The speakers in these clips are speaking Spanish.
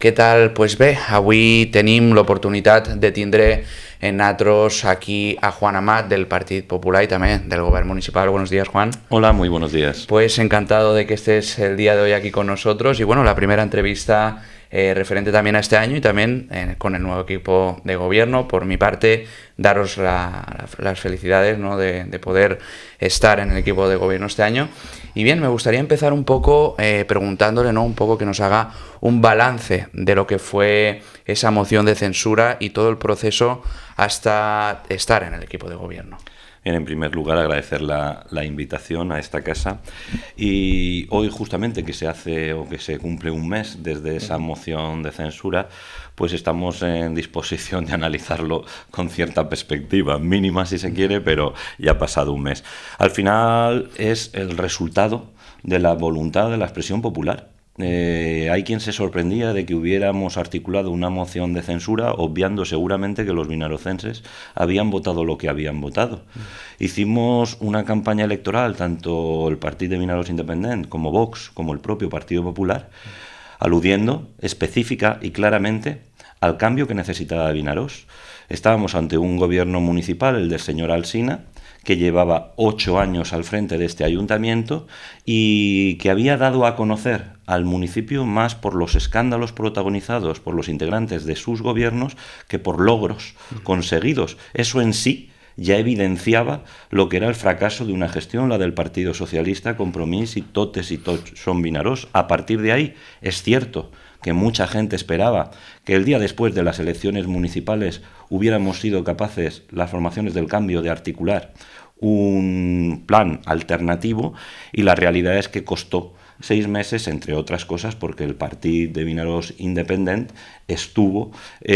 Què tal? Pues bé, avui tenim l'oportunitat de tindre en nosaltres aquí a Juan Amat del Partit Popular y también del Gobierno Municipal. Buenos días, Juan. Hola, muy buenos días. Pues encantado de que estés el día de hoy aquí con nosotros y bueno, la primera entrevista referente también a este año y también con el nuevo equipo de gobierno. Por mi parte, daros las felicidades, ¿no? de poder estar en el equipo de gobierno este año. Y bien, me gustaría empezar un poco preguntándole, ¿no? un poco que nos haga un balance de lo que fue esa moción de censura y todo el proceso hasta estar en el equipo de gobierno. Bien, en primer lugar, agradecer la invitación a esta casa. Y hoy, justamente, que se hace o que se cumple un mes desde esa moción de censura, pues estamos en disposición de analizarlo con cierta perspectiva, mínima si se quiere, pero ya ha pasado un mes. Al final es el resultado de la voluntad de la expresión popular. Hay quien se sorprendía de que hubiéramos articulado una moción de censura, obviando seguramente que los vinarocenses habían votado lo que habían votado. Hicimos una campaña electoral, tanto el Partido de Vinaros Independent como Vox, como el propio Partido Popular, aludiendo específica y claramente al cambio que necesitaba Vinaros. Estábamos ante un gobierno municipal, el del señor Alsina, que llevaba 8 años al frente de este ayuntamiento y que había dado a conocer al municipio más por los escándalos protagonizados por los integrantes de sus gobiernos que por logros conseguidos. Eso en sí ya evidenciaba lo que era el fracaso de una gestión, la del Partido Socialista, Compromís y totes y tots son Vinaros. A partir de ahí, es cierto que mucha gente esperaba que el día después de las elecciones municipales hubiéramos sido capaces, las formaciones del cambio, de articular un plan alternativo, y la realidad es que costó 6 meses, entre otras cosas, porque el Partido de Vinaros Independent estuvo,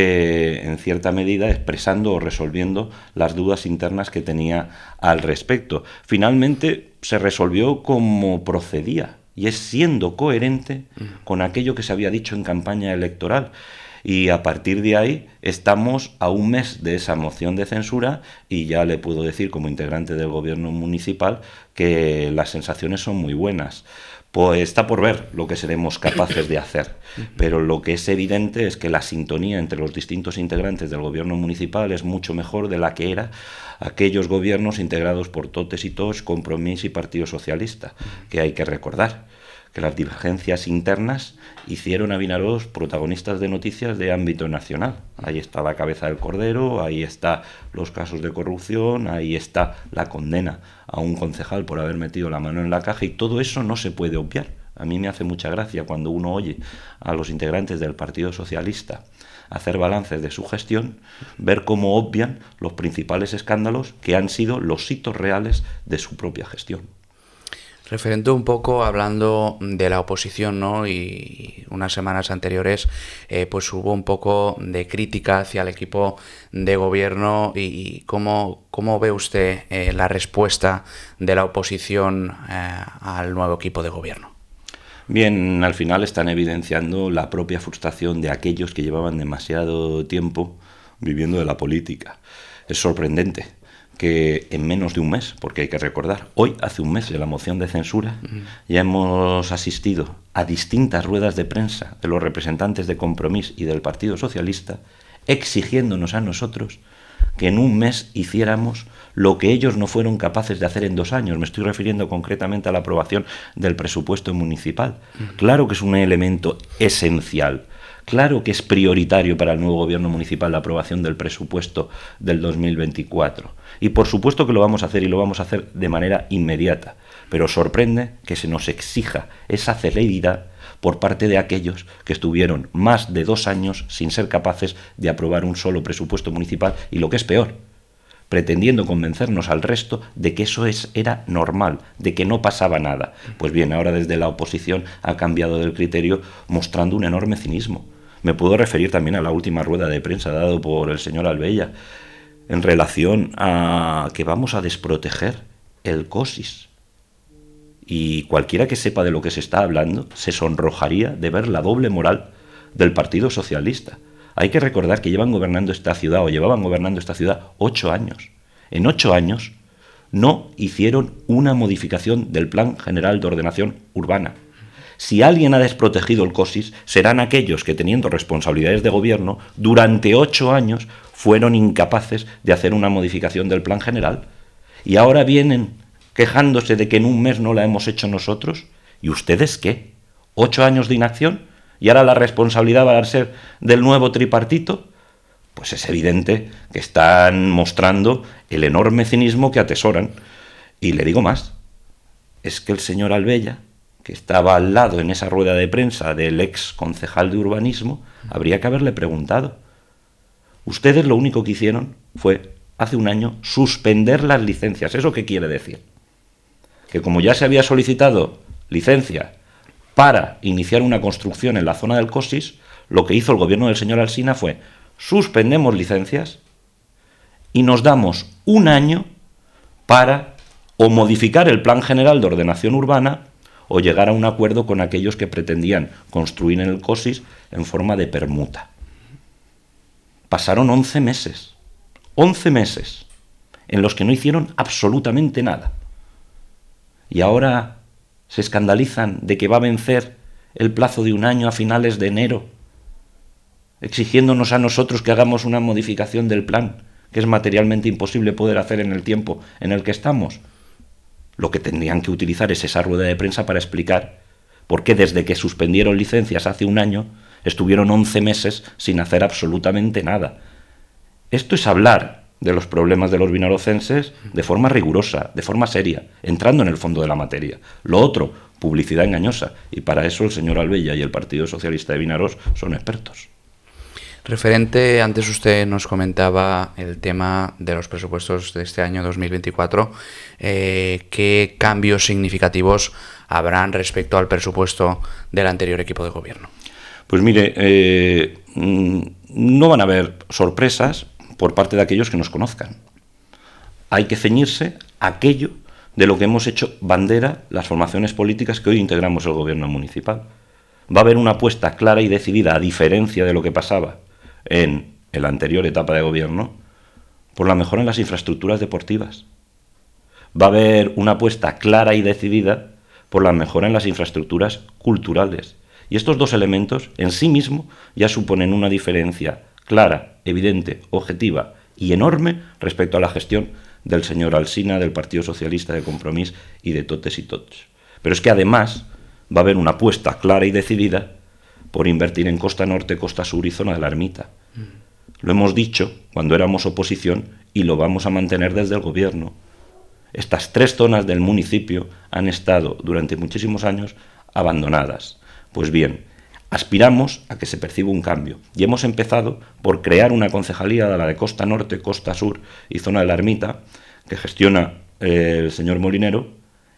en cierta medida, expresando o resolviendo las dudas internas que tenía al respecto. Finalmente se resolvió como procedía, y es siendo coherente con aquello que se había dicho en campaña electoral. Y a partir de ahí estamos a un mes de esa moción de censura y ya le puedo decir, como integrante del gobierno municipal, que las sensaciones son muy buenas. Pues está por ver lo que seremos capaces de hacer, pero lo que es evidente es que la sintonía entre los distintos integrantes del gobierno municipal es mucho mejor de la que era aquellos gobiernos integrados por totes y tots, Compromís y Partido Socialista, que hay que recordar que las divergencias internas hicieron a Vinaros protagonistas de noticias de ámbito nacional. Ahí está la cabeza del cordero, ahí está los casos de corrupción, ahí está la condena a un concejal por haber metido la mano en la caja, y todo eso no se puede obviar. A mí me hace mucha gracia cuando uno oye a los integrantes del Partido Socialista hacer balances de su gestión, ver cómo obvian los principales escándalos que han sido los hitos reales de su propia gestión. Referente un poco, hablando de la oposición, ¿no? Y unas semanas anteriores pues hubo un poco de crítica hacia el equipo de gobierno y ¿cómo ve usted la respuesta de la oposición al nuevo equipo de gobierno? Bien, al final están evidenciando la propia frustración de aquellos que llevaban demasiado tiempo viviendo de la política. Es sorprendente que en menos de un mes, porque hay que recordar, hoy hace un mes de la moción de censura, ya hemos asistido a distintas ruedas de prensa de los representantes de Compromís y del Partido Socialista, exigiéndonos a nosotros que en un mes hiciéramos lo que ellos no fueron capaces de hacer en 2 años. Me estoy refiriendo concretamente a la aprobación del presupuesto municipal. Claro que es un elemento esencial. Claro que es prioritario para el nuevo gobierno municipal la aprobación del presupuesto del 2024. Y por supuesto que lo vamos a hacer, y lo vamos a hacer de manera inmediata. Pero sorprende que se nos exija esa celeridad por parte de aquellos que estuvieron más de 2 años sin ser capaces de aprobar un solo presupuesto municipal, y lo que es peor, pretendiendo convencernos al resto de que eso era normal, de que no pasaba nada. Pues bien, ahora desde la oposición ha cambiado el criterio, mostrando un enorme cinismo. Me puedo referir también a la última rueda de prensa dado por el señor Albella en relación a que vamos a desproteger el COSIS. Y cualquiera que sepa de lo que se está hablando se sonrojaría de ver la doble moral del Partido Socialista. Hay que recordar que llevaban gobernando esta ciudad 8 años. En 8 años no hicieron una modificación del Plan General de Ordenación Urbana. Si alguien ha desprotegido el COSIS, serán aquellos que, teniendo responsabilidades de gobierno, durante 8 años fueron incapaces de hacer una modificación del plan general. Y ahora vienen quejándose de que en un mes no la hemos hecho nosotros. ¿Y ustedes qué? ¿8 años de inacción? ¿Y ahora la responsabilidad va a ser del nuevo tripartito? Pues es evidente que están mostrando el enorme cinismo que atesoran. Y le digo más, es que el señor Albella, que estaba al lado en esa rueda de prensa del ex concejal de urbanismo, habría que haberle preguntado. Ustedes lo único que hicieron fue, hace un año, suspender las licencias. ¿Eso qué quiere decir? Que como ya se había solicitado licencia para iniciar una construcción en la zona del COSIS, lo que hizo el gobierno del señor Alsina fue suspendemos licencias y nos damos un año para o modificar el plan general de ordenación urbana o llegar a un acuerdo con aquellos que pretendían construir en el COSIS en forma de permuta. Pasaron 11 meses en los que no hicieron absolutamente nada. Y ahora se escandalizan de que va a vencer el plazo de un año a finales de enero, exigiéndonos a nosotros que hagamos una modificación del plan, que es materialmente imposible poder hacer en el tiempo en el que estamos. Lo que tendrían que utilizar es esa rueda de prensa para explicar por qué desde que suspendieron licencias hace un año estuvieron 11 meses sin hacer absolutamente nada. Esto es hablar de los problemas de los vinarocenses de forma rigurosa, de forma seria, entrando en el fondo de la materia. Lo otro, publicidad engañosa, y para eso el señor Albella y el Partido Socialista de Vinaros son expertos. Referente, antes usted nos comentaba el tema de los presupuestos de este año 2024, ¿qué cambios significativos habrán respecto al presupuesto del anterior equipo de gobierno? Pues mire, no van a haber sorpresas por parte de aquellos que nos conozcan. Hay que ceñirse a aquello de lo que hemos hecho bandera las formaciones políticas que hoy integramos el gobierno municipal. Va a haber una apuesta clara y decidida, a diferencia de lo que pasaba en la anterior etapa de gobierno, por la mejora en las infraestructuras deportivas. Va a haber una apuesta clara y decidida por la mejora en las infraestructuras culturales. Y estos dos elementos en sí mismos ya suponen una diferencia clara, evidente, objetiva y enorme respecto a la gestión del señor Alsina, del Partido Socialista, de Compromís y de totes y tots. Pero es que además va a haber una apuesta clara y decidida por invertir en Costa Norte, Costa Sur y zona de la Ermita. Lo hemos dicho cuando éramos oposición y lo vamos a mantener desde el gobierno. Estas 3 zonas del municipio han estado durante muchísimos años abandonadas. Pues bien, aspiramos a que se perciba un cambio y hemos empezado por crear una concejalía, la de Costa Norte, Costa Sur y zona de la Ermita, que gestiona el señor Molinero,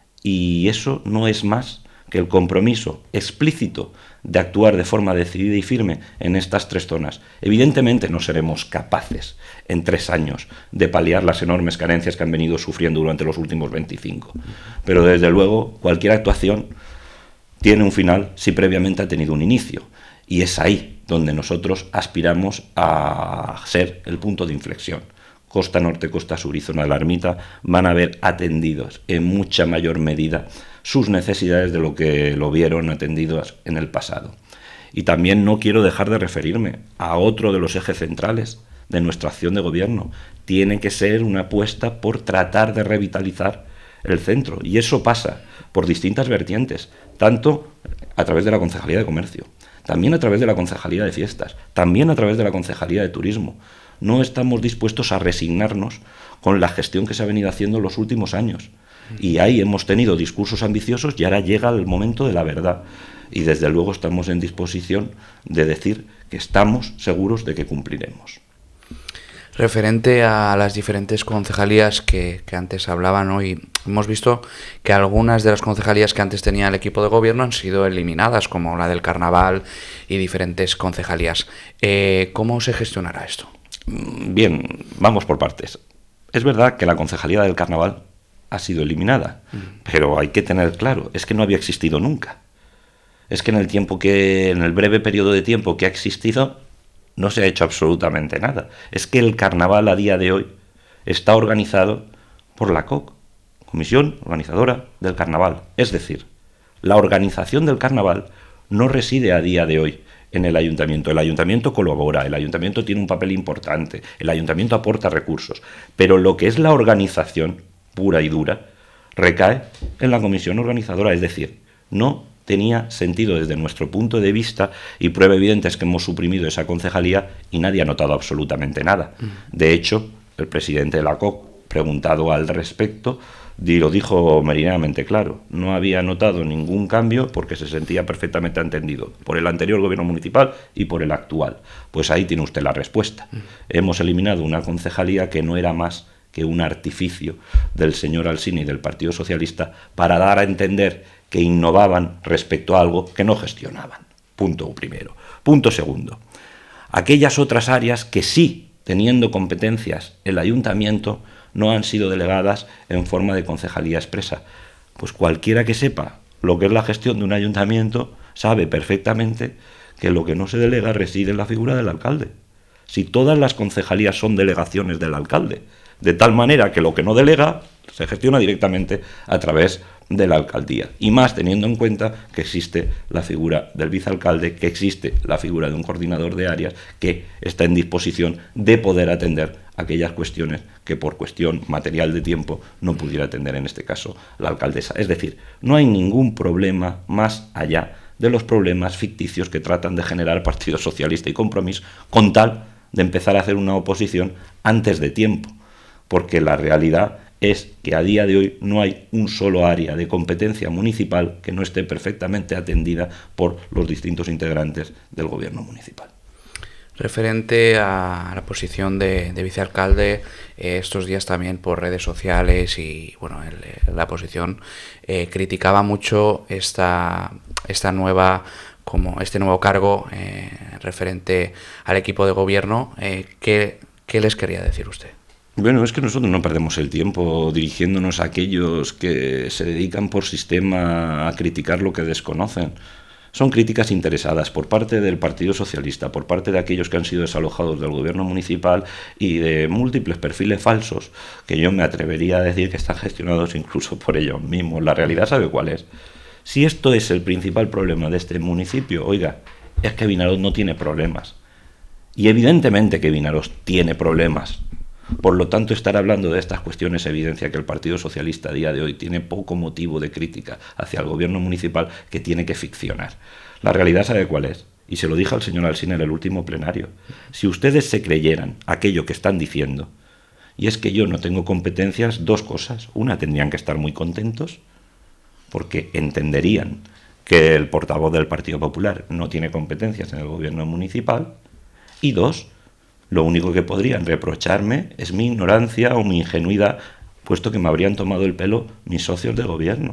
y eso no es más que el compromiso explícito de actuar de forma decidida y firme en estas 3 zonas. Evidentemente no seremos capaces en 3 años de paliar las enormes carencias que han venido sufriendo durante los últimos 25, pero desde luego cualquier actuación tiene un final si previamente ha tenido un inicio, y es ahí donde nosotros aspiramos a ser el punto de inflexión. Costa Norte, Costa Sur y zona de la Ermita van a ver atendidos en mucha mayor medida sus necesidades de lo que lo vieron atendidos en el pasado. Y también no quiero dejar de referirme a otro de los ejes centrales de nuestra acción de gobierno. Tiene que ser una apuesta por tratar de revitalizar el centro, y eso pasa por distintas vertientes, tanto a través de la Concejalía de Comercio, también a través de la Concejalía de Fiestas, también a través de la Concejalía de Turismo. No estamos dispuestos a resignarnos con la gestión que se ha venido haciendo en los últimos años. Y ahí hemos tenido discursos ambiciosos y ahora llega el momento de la verdad. Y desde luego estamos en disposición de decir que estamos seguros de que cumpliremos. Referente a las diferentes concejalías que antes hablaban hoy, hemos visto que algunas de las concejalías que antes tenía el equipo de gobierno han sido eliminadas, como la del Carnaval y diferentes concejalías. ¿Cómo se gestionará esto? Bien, vamos por partes. Es verdad que la concejalía del Carnaval ha sido eliminada, pero hay que tener claro, es que no había existido nunca. Es que en el breve periodo de tiempo que ha existido, no se ha hecho absolutamente nada. Es que el Carnaval a día de hoy está organizado por la COC, Comisión Organizadora del Carnaval. Es decir, La organización del carnaval no reside a día de hoy en el ayuntamiento. El ayuntamiento colabora, el ayuntamiento tiene un papel importante, el ayuntamiento aporta recursos, pero lo que es la organización pura y dura recae en la comisión organizadora, es decir, no tenía sentido desde nuestro punto de vista, y prueba evidente es que hemos suprimido esa concejalía y nadie ha notado absolutamente nada. De hecho, el presidente de la COC, preguntado al respecto, lo dijo meridianamente claro, no había notado ningún cambio porque se sentía perfectamente entendido por el anterior gobierno municipal y por el actual. Pues ahí tiene usted la respuesta. Hemos eliminado una concejalía que no era más que un artificio del señor Alsina y del Partido Socialista para dar a entender que innovaban respecto a algo que no gestionaban. Punto primero. Punto segundo. Aquellas otras áreas que sí, teniendo competencias el ayuntamiento, no han sido delegadas en forma de concejalía expresa. Pues cualquiera que sepa lo que es la gestión de un ayuntamiento sabe perfectamente que lo que no se delega reside en la figura del alcalde. Si todas las concejalías son delegaciones del alcalde, de tal manera que lo que no delega se gestiona directamente a través de la alcaldía, y más teniendo en cuenta que existe la figura del vicealcalde, que existe la figura de un coordinador de áreas que está en disposición de poder atender aquellas cuestiones que por cuestión material de tiempo no pudiera atender en este caso la alcaldesa. Es decir, no hay ningún problema más allá de los problemas ficticios que tratan de generar Partido Socialista y Compromís con tal de empezar a hacer una oposición antes de tiempo, porque la realidad es que a día de hoy no hay un solo área de competencia municipal que no esté perfectamente atendida por los distintos integrantes del gobierno municipal. Referente a la posición de vicealcalde, estos días también por redes sociales y bueno, la oposición criticaba mucho este nuevo cargo referente al equipo de gobierno. ¿Qué les quería decir usted? Bueno, es que nosotros no perdemos el tiempo dirigiéndonos a aquellos que se dedican por sistema a criticar lo que desconocen. Son críticas interesadas por parte del Partido Socialista, por parte de aquellos que han sido desalojados del gobierno municipal y de múltiples perfiles falsos que yo me atrevería a decir que están gestionados incluso por ellos mismos. La realidad sabe cuál es. Si esto es el principal problema de este municipio, oiga, es que Vinaroz no tiene problemas. Y evidentemente que Vinaroz tiene problemas. Por lo tanto, estar hablando de estas cuestiones evidencia que el Partido Socialista a día de hoy tiene poco motivo de crítica hacia el gobierno municipal, que tiene que ficcionar. La realidad sabe cuál es, y se lo dije al señor Alsina en el último plenario. Si ustedes se creyeran aquello que están diciendo, y es que yo no tengo competencias, dos cosas. Una, tendrían que estar muy contentos, porque entenderían que el portavoz del Partido Popular no tiene competencias en el gobierno municipal, y dos, lo único que podrían reprocharme es mi ignorancia o mi ingenuidad, puesto que me habrían tomado el pelo mis socios de gobierno.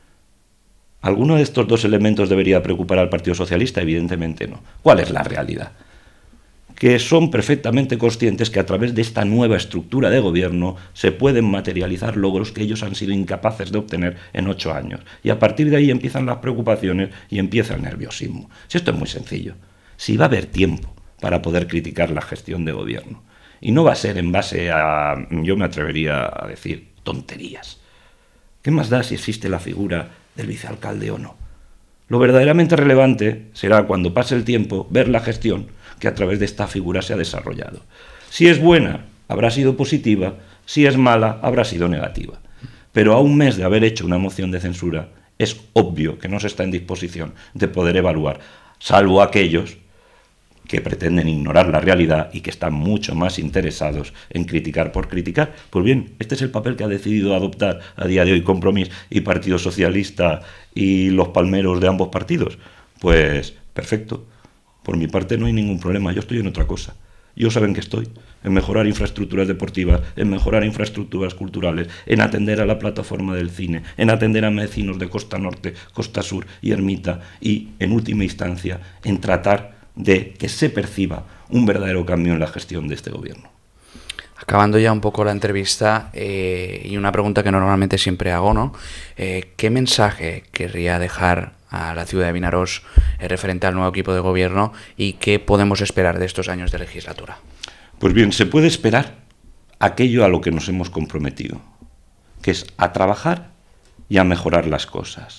¿Alguno de estos dos elementos debería preocupar al Partido Socialista? Evidentemente no. ¿Cuál es la realidad? Que son perfectamente conscientes que a través de esta nueva estructura de gobierno se pueden materializar logros que ellos han sido incapaces de obtener en 8 años. Y a partir de ahí empiezan las preocupaciones y empieza el nerviosismo. Si esto es muy sencillo. Si va a haber tiempo para poder criticar la gestión de gobierno. Y no va a ser en base a, yo me atrevería a decir, tonterías. ¿Qué más da si existe la figura del vicealcalde o no? Lo verdaderamente relevante será, cuando pase el tiempo, ver la gestión que a través de esta figura se ha desarrollado. Si es buena, habrá sido positiva; si es mala, habrá sido negativa. Pero a un mes de haber hecho una moción de censura, es obvio que no se está en disposición de poder evaluar, salvo aquellos que pretenden ignorar la realidad y que están mucho más interesados en criticar por criticar. Pues bien, este es el papel que ha decidido adoptar a día de hoy Compromís y Partido Socialista y los palmeros de ambos partidos. Pues perfecto, por mi parte no hay ningún problema, yo estoy en otra cosa. Yo saben que estoy en mejorar infraestructuras deportivas, en mejorar infraestructuras culturales, en atender a la plataforma del cine, en atender a vecinos de Costa Norte, Costa Sur y Ermita, y en última instancia en tratar de que se perciba un verdadero cambio en la gestión de este gobierno. Acabando ya un poco la entrevista, y una pregunta que normalmente siempre hago, ¿no? ¿Qué mensaje querría dejar a la ciudad de Vinaroz referente al nuevo equipo de gobierno y qué podemos esperar de estos años de legislatura? Pues bien, se puede esperar aquello a lo que nos hemos comprometido, que es a trabajar y a mejorar las cosas.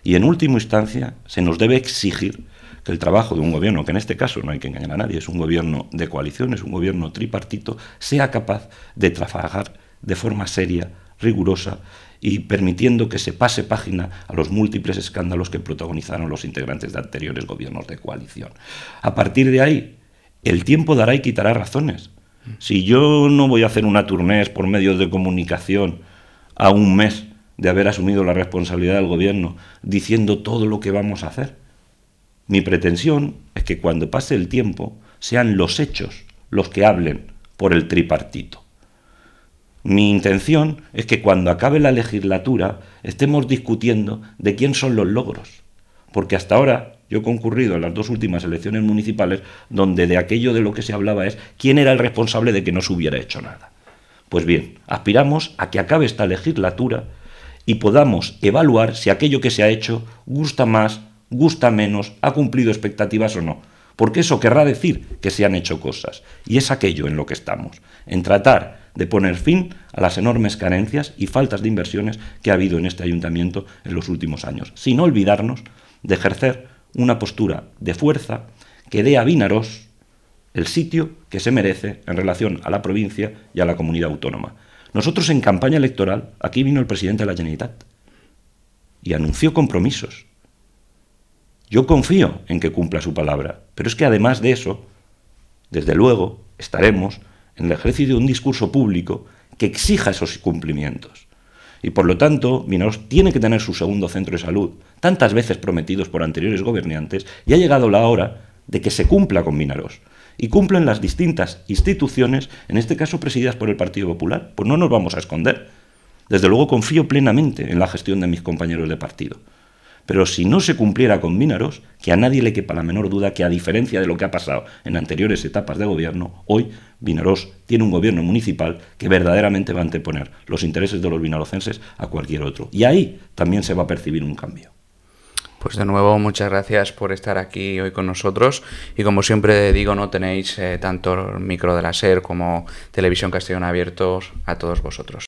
Y en última instancia se nos debe exigir que el trabajo de un gobierno, que en este caso no hay que engañar a nadie, es un gobierno de coalición, es un gobierno tripartito, sea capaz de trabajar de forma seria, rigurosa y permitiendo que se pase página a los múltiples escándalos que protagonizaron los integrantes de anteriores gobiernos de coalición. A partir de ahí, el tiempo dará y quitará razones. Si yo no voy a hacer una turnés por medios de comunicación a un mes de haber asumido la responsabilidad del gobierno diciendo todo lo que vamos a hacer, mi pretensión es que cuando pase el tiempo sean los hechos los que hablen por el tripartito. Mi intención es que cuando acabe la legislatura estemos discutiendo de quién son los logros, porque hasta ahora yo he concurrido en las 2 últimas elecciones municipales donde de aquello de lo que se hablaba es quién era el responsable de que no se hubiera hecho nada. Pues bien, aspiramos a que acabe esta legislatura y podamos evaluar si aquello que se ha hecho gusta más, gusta menos, ha cumplido expectativas o no. Porque eso querrá decir que se han hecho cosas. Y es aquello en lo que estamos, en tratar de poner fin a las enormes carencias y faltas de inversiones que ha habido en este ayuntamiento en los últimos años, sin olvidarnos de ejercer una postura de fuerza que dé a Vinaròs el sitio que se merece en relación a la provincia y a la comunidad autónoma. Nosotros en campaña electoral, aquí vino el presidente de la Generalitat y anunció compromisos. Yo confío en que cumpla su palabra, pero es que además de eso, desde luego, estaremos en el ejercicio de un discurso público que exija esos cumplimientos. Y por lo tanto, Vinaròs tiene que tener su segundo centro de salud, tantas veces prometidos por anteriores gobernantes, y ha llegado la hora de que se cumpla con Vinaròs. Y cumplen las distintas instituciones, en este caso presididas por el Partido Popular. Pues no nos vamos a esconder. Desde luego confío plenamente en la gestión de mis compañeros de partido. Pero si no se cumpliera con Vinaròs, que a nadie le quepa la menor duda que a diferencia de lo que ha pasado en anteriores etapas de gobierno, hoy Vinaròs tiene un gobierno municipal que verdaderamente va a anteponer los intereses de los vinarocenses a cualquier otro. Y ahí también se va a percibir un cambio. Pues de nuevo, muchas gracias por estar aquí hoy con nosotros y como siempre digo, no tenéis tanto el micro de la SER como Televisión Castellón abiertos a todos vosotros.